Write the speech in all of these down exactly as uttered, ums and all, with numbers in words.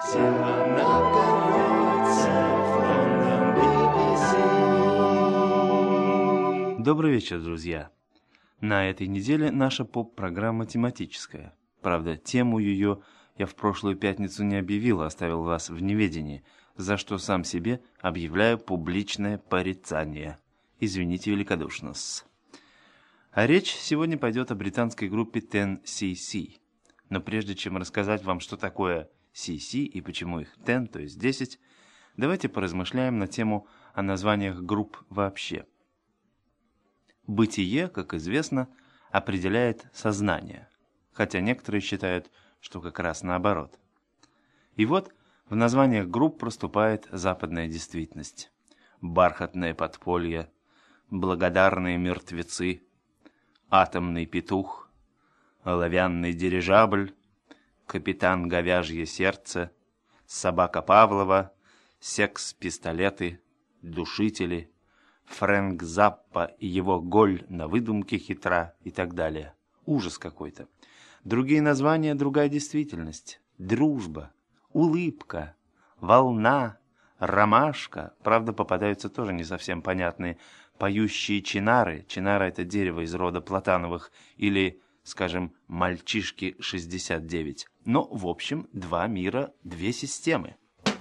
Всем Добрый вечер, друзья! На этой неделе наша поп-программа тематическая. Правда, тему ее я в прошлую пятницу не объявил, а оставил вас в неведении, за что сам себе объявляю публичное порицание. Извините великодушно-с. А речь сегодня пойдет о британской группе ten си си. Но прежде чем рассказать вам, что такое си си и почему их ten, то есть десять, давайте поразмышляем на тему о названиях групп вообще. Бытие, как известно, определяет сознание, хотя некоторые считают, что как раз наоборот. И вот в названиях групп проступает западная действительность. Бархатное подполье, благодарные мертвецы, атомный петух, оловянный дирижабль, капитан говяжье сердце, собака Павлова, секс-пистолеты, душители, Фрэнк Заппа и его голь на выдумке хитра и так далее. Ужас какой-то. Другие названия, другая действительность. Дружба, улыбка, волна, ромашка. Правда, попадаются тоже не совсем понятные. Поющие чинары. Чинара — это дерево из рода платановых. Или, скажем, мальчишки шестьдесят девять. Но, в общем, два мира, две системы.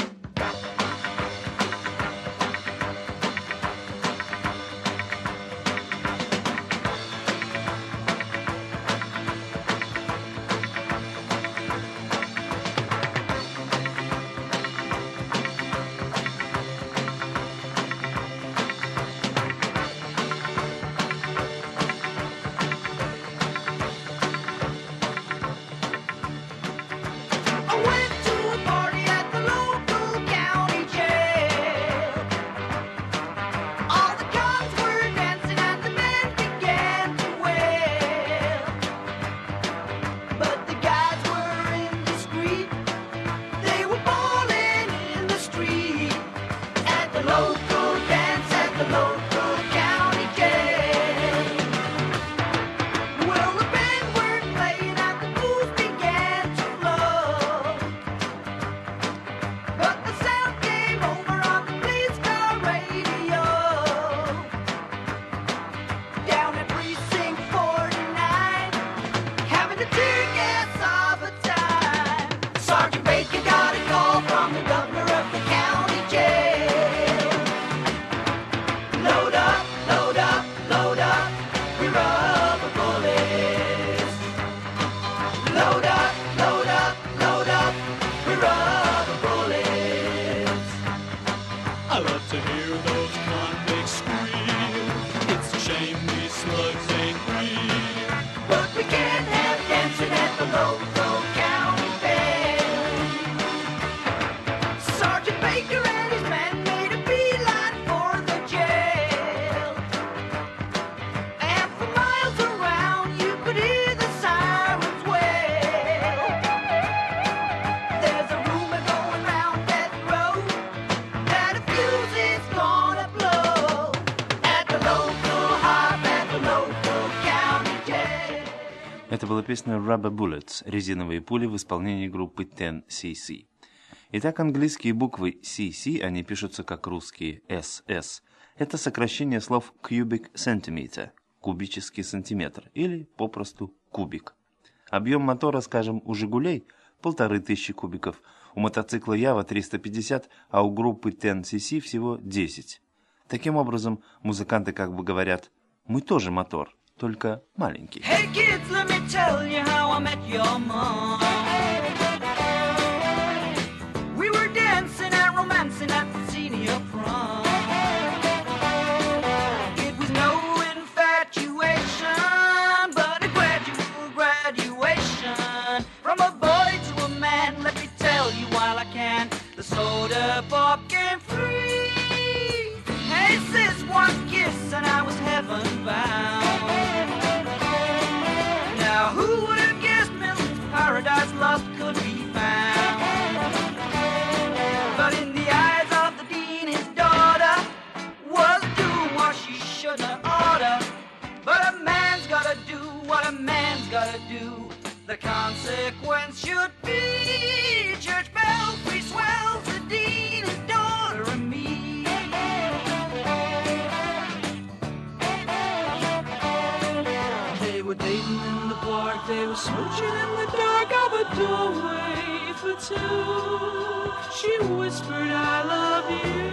Это была песня Rubber Bullets, резиновые пули в исполнении группы ten си си. Итак, английские буквы си си, они пишутся как русские эс эс. Это сокращение слов cubic centimeter, кубический сантиметр, или попросту кубик. Объем мотора, скажем, у «Жигулей» полторы тысячи кубиков, у мотоцикла Ява триста пятьдесят, а у группы ten си си всего десять. Таким образом, музыканты как бы говорят: мы тоже мотор, только маленький. Hey kids, let me tell you how I met your mom. We were dancing and romancing at the senior prom. It was no infatuation, but a gradual graduation. From a boy to a man, let me tell you while I can, the soda pop came free. Hey sis, one kiss and I was heaven bound. Who would have guessed Milton's Paradise Lost could be found? But in the eyes of the dean, his daughter was doing what she should have oughta. But a man's gotta do what a man's gotta do. The consequence should be church bells. in the dark of a doorway for two. She whispered, I love you.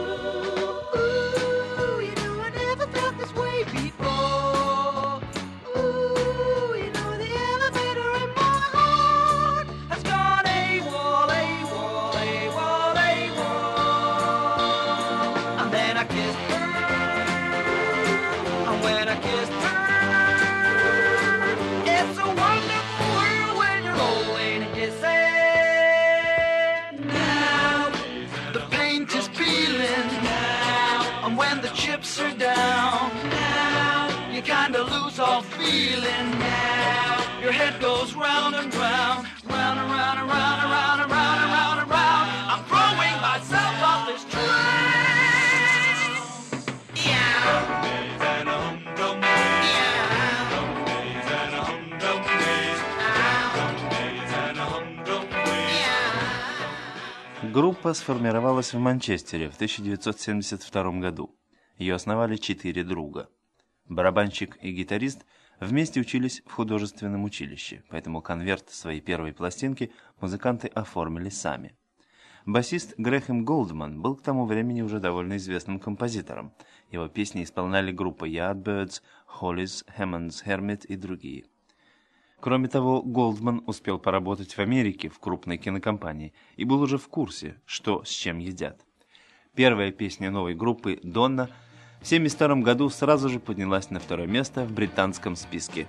Ooh, you know I never felt this way before. Ooh, you know the elevator in my heart has gone AWOL, AWOL, AWOL, AWOL. And then I kissed her, and when I kissed her, it's a wonderful world when you're holding and kissing. Now the paint is peeling now, and when the chips are down, now you kinda lose all feeling. Now your head goes round and round, round and round and round and round and round and round and round. I'm throwing myself off this train. Yeah. Группа сформировалась в Манчестере в тысяча девятьсот семьдесят втором году. Ее основали четыре друга. Барабанщик и гитарист вместе учились в художественном училище, поэтому конверт своей первой пластинки музыканты оформили сами. Басист Грэхэм Голдман был к тому времени уже довольно известным композитором. Его песни исполняли группы Yardbirds, Hollies, Hammond's Hermit и другие. Кроме того, Голдман успел поработать в Америке в крупной кинокомпании и был уже в курсе, что с чем едят. Первая песня новой группы «Донна» в семьдесят втором году сразу же поднялась на второе место в британском списке.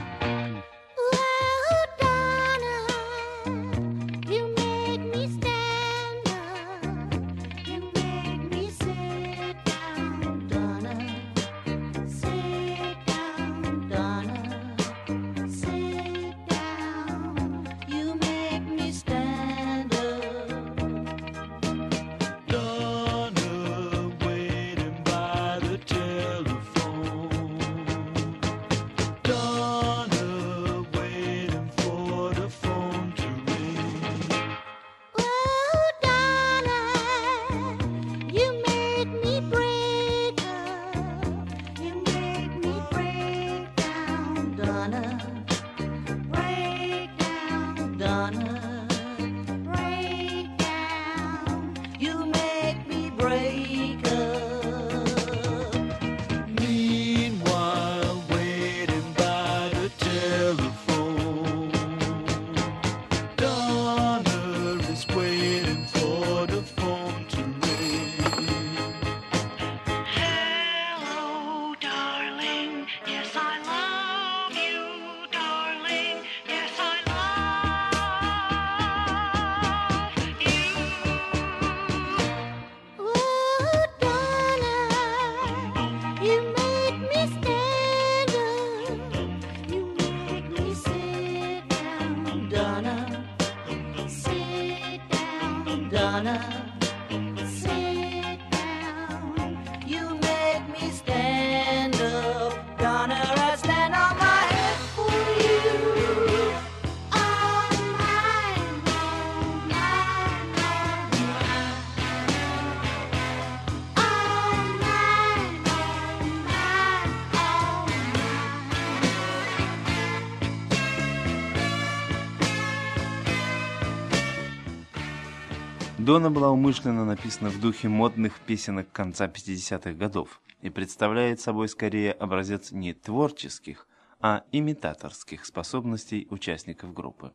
«Донна» была умышленно написана в духе модных песенок конца пятидесятых годов и представляет собой скорее образец не творческих, а имитаторских способностей участников группы.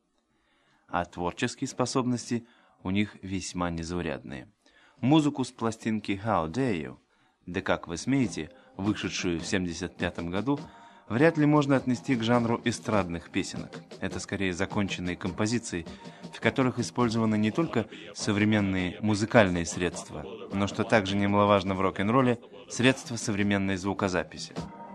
А творческие способности у них весьма незаурядные. Музыку с пластинки «How Dare You», «Да как вы смеете», вышедшую в семьдесят пятом году, вряд ли можно отнести к жанру эстрадных песенок. Это скорее законченные композиции, в которых использованы не только современные музыкальные средства, но, что также немаловажно в рок-н-ролле, средства современной звукозаписи.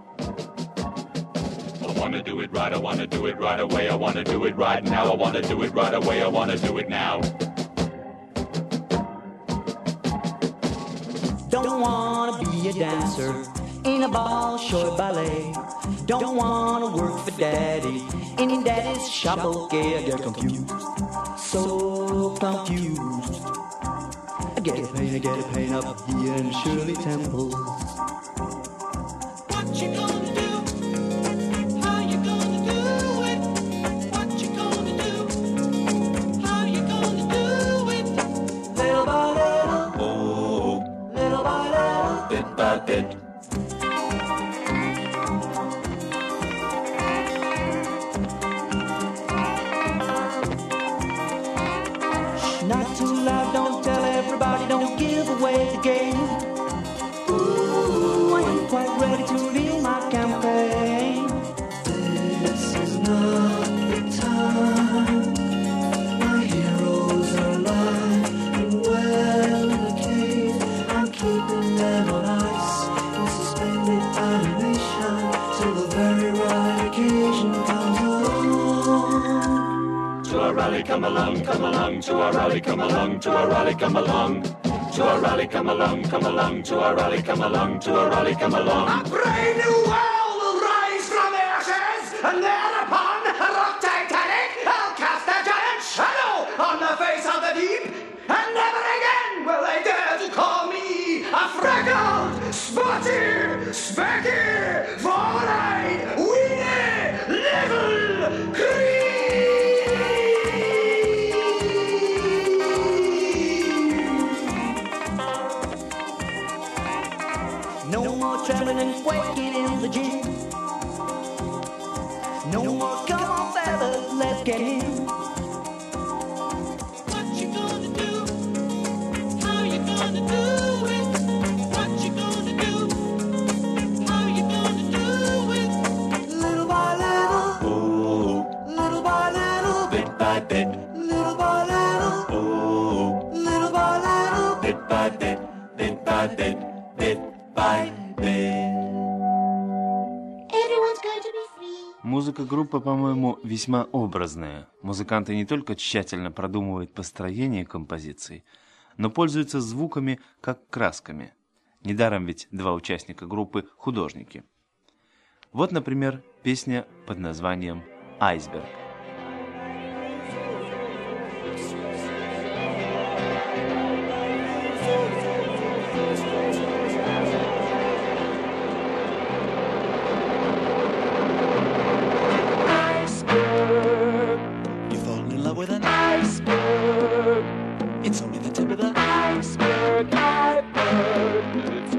Don't wanna be a dancer in a Bolshoi ballet. Don't wanna work for daddy in daddy's shop. Okay, I get confused, so confused. I get a pain, I get a pain up here in Shirley Temple. What you gonna do? How you gonna do it? What you bit. Not too loud, don't tell everybody, don't give away the game. Ooh, I ain't quite ready to reveal my campaign. This is not the time. My heroes are alive and well in the cave. I'm keeping them on ice in suspended animation till the very right occasion comes along. To our rally, come along, come along. To our rally, come along. To our rally, come along. To our rally, come along, come along. To our rally, come along. To our rally, come along. A brave new world will rise from the ashes, and thereupon, rock Titanic, I'll cast a giant shadow on the face of the deep, and never again will they dare to call me a freckled, spotty, specky, four-eyed, weedy, little creep. No more trembling and quaking in the gym. No more, come on, fellas, let's get in. What you gonna do? How you gonna do it? What you gonna do? How you gonna do it? Little by little, Oh, little by little, bit by bit. little by little, Oh, little by little. bit by bit, bit by bit, bit by bit. Everyone's going to be free. Музыка группы, по-моему, весьма образная. Музыканты не только тщательно продумывают построение композиций, но пользуются звуками как красками. Недаром ведь два участника группы – художники. Вот, например, песня под названием «Айсберг». You fall in love with an iceberg. It's only the tip of the iceberg. I've heard it's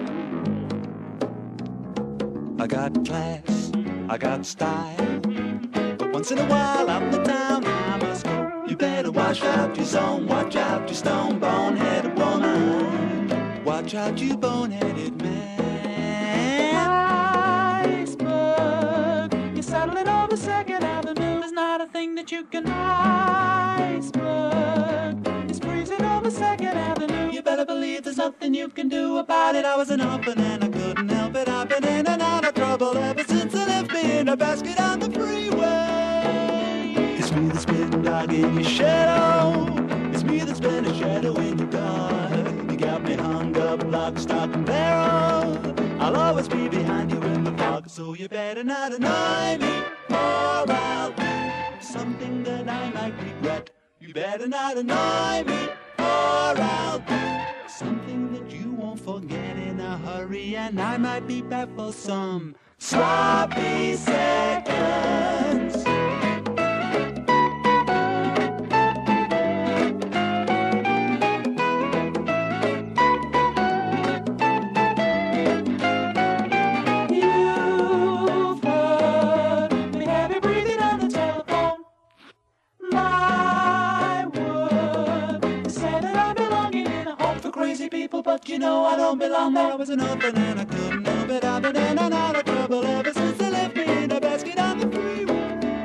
true. I got class, I got style, but once in a while out in the town I must go. You better watch out your zone, watch out your stone boneheaded woman. Watch out you boneheaded man. Iceberg, you're settling over Second Avenue. There's not a thing that you can iceberg. It's freezing over Second Avenue. You better believe there's nothing you can do about it. I was an orphan and I couldn't help it. I've been in and out of trouble ever since they left me in a basket on the freeway. It's me that's been dog in your shadow. It's me that's been a shadow in your dark. You got me hung up, lock, stock, and barrel. I'll always be behind you in the fog, so you better not annoy me, or I'll do something that I might regret. You better not annoy me, or I'll do something that you won't forget in a hurry, and I might be back for some sloppy seconds. You've heard me heavy breathing on the telephone. My word, they say that I'm belonging in a home for crazy people, but you know I don't belong there. I was an orphan and I couldn't help it. I've been in and out of trouble ever since they left me in a basket on the freeway.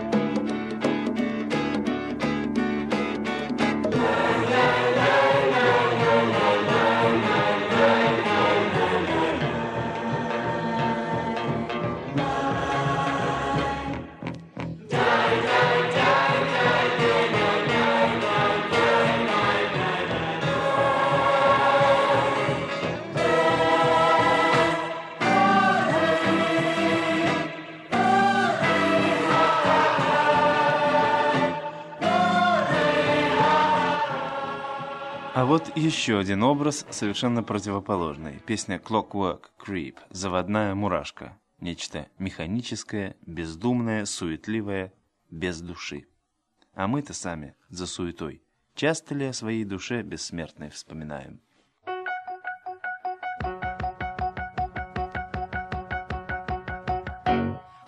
А вот еще один образ, совершенно противоположный. Песня Clockwork Creep, заводная мурашка. Нечто механическое, бездумное, суетливое, без души. А мы-то сами за суетой. Часто ли о своей душе бессмертной вспоминаем?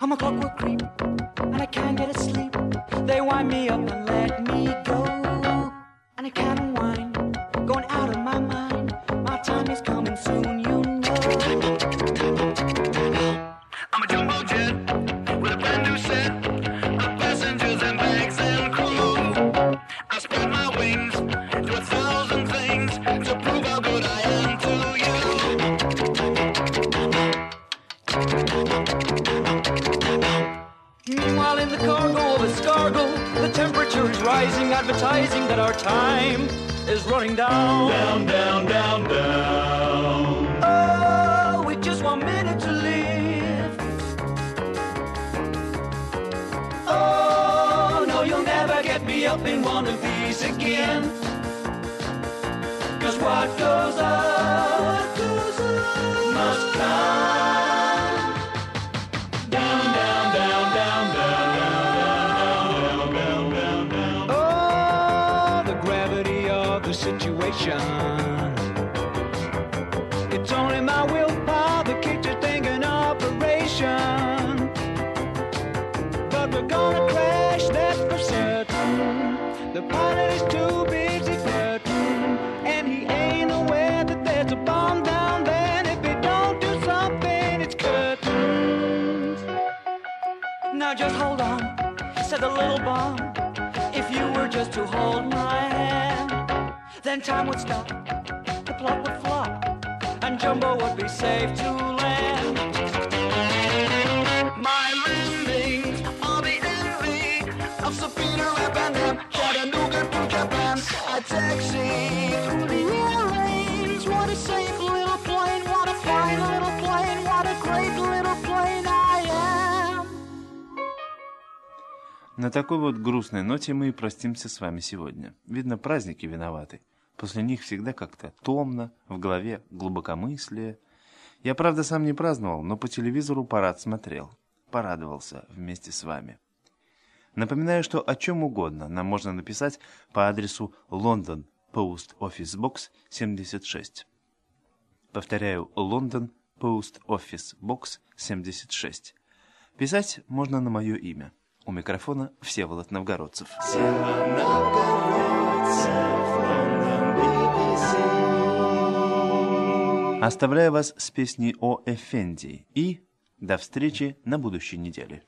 I'm a clockwork creep, and I can't get asleep. They wind me up and let me go, and I can't unwind, going out of my mind. My time is coming soon, you know. I'm a jumbo jet with a brand new set of passengers and bags and crew. I spread my wings, do a thousand things to prove how good I am to you. Meanwhile, in the cargo of a Scargo, the temperature is rising, advertising that our time is running down. Down, down, down, down. Oh, with just one minute to live. Oh, no, you'll never get me up in one of these again. Cause what goes up, goes up, must come. Down, down, down, down, down, down, down, down, down, down. Oh, the gravity of the situation. It's only my willpower that keeps this thing in operation. But we're gonna crash, that's for certain. The pilot is too busy flirting, and he ain't aware that there's a bomb down there. And if he don't do something, it's curtains. Now just hold on, said the little bomb. If you were just to hold my hand, then time would stop, the plot would flop, and Jumbo would be safe to land. My landings are the envy of Safina Rapandam, Chattanooga to Japan. I taxi through the airlanes. What a safe little plane, what a fine little plane, what a great little plane I am. На такой вот грустной ноте мы и простимся с вами сегодня. Видно, праздники виноваты. После них всегда как-то томно, в голове глубокомыслие. Я, правда, сам не праздновал, но по телевизору парад смотрел. Порадовался вместе с вами. Напоминаю, что о чем угодно нам можно написать по адресу London Post Office Box семьдесят шесть. Повторяю, London Post Office Box семьдесят шесть. Писать можно на мое имя. У микрофона Всеволод Новгородцев. Оставляю вас с песней о Эфенди и до встречи на будущей неделе.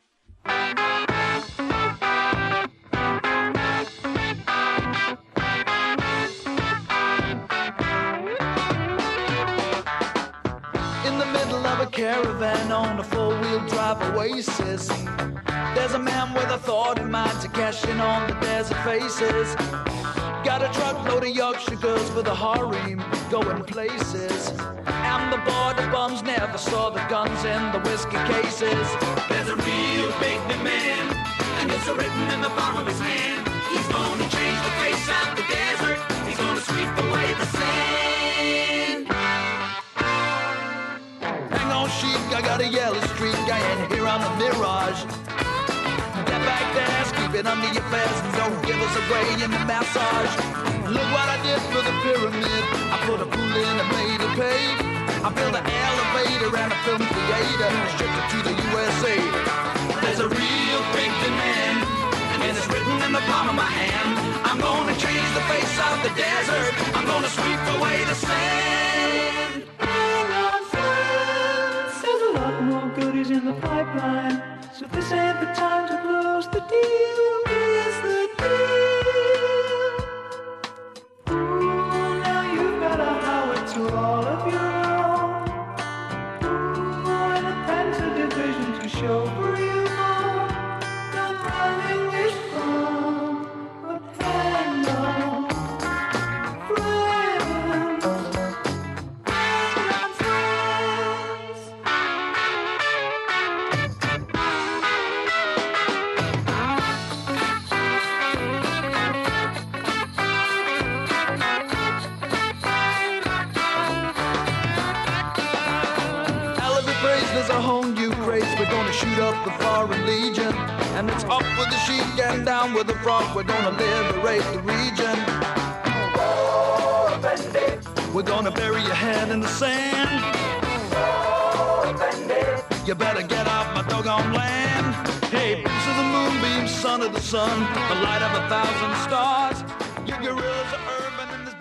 In the middle of a caravan on a four-wheel drive oasis, there's a man with a thought in mind to cash in on the desert faces. Got a truckload of Yorkshire girls for the harem going places, and the border bums never saw the guns in the whiskey cases. There's a real big demand, and it's written in the palm of his hand. He's gonna change the face of the desert. He's gonna sweep away the sand. Hang on, sheep, I got a yellow streak. I ain't here on the Mirage. Get back there, keep it under your vest, and don't give us away in the massage. Look what I did for the pyramid. I put a pool in and made it pay. I built an elevator and a film theater, shipped it to the U S A. There's a real big demand, and it's written in the palm of my hand. I'm gonna change the face of the desert. I'm gonna sweep away the sand. There's a lot more goodies in the pipeline, so this ain't the time to close the deal. Is the deal? Ooh, now you've got a howitzer all of your own. Ooh, and a Panther division to show for you more. Not running wish from, but hang on, friends, hang on, friends. There's a whole new craze. We're gonna shoot up the foreign legion, and it's up with the sheep and down with the frog. We're gonna liberate the region. We're gonna bury your head in the sand. You better get off my doggone land. under the sun, the light of a thousand stars. Your gorillas are urban and there's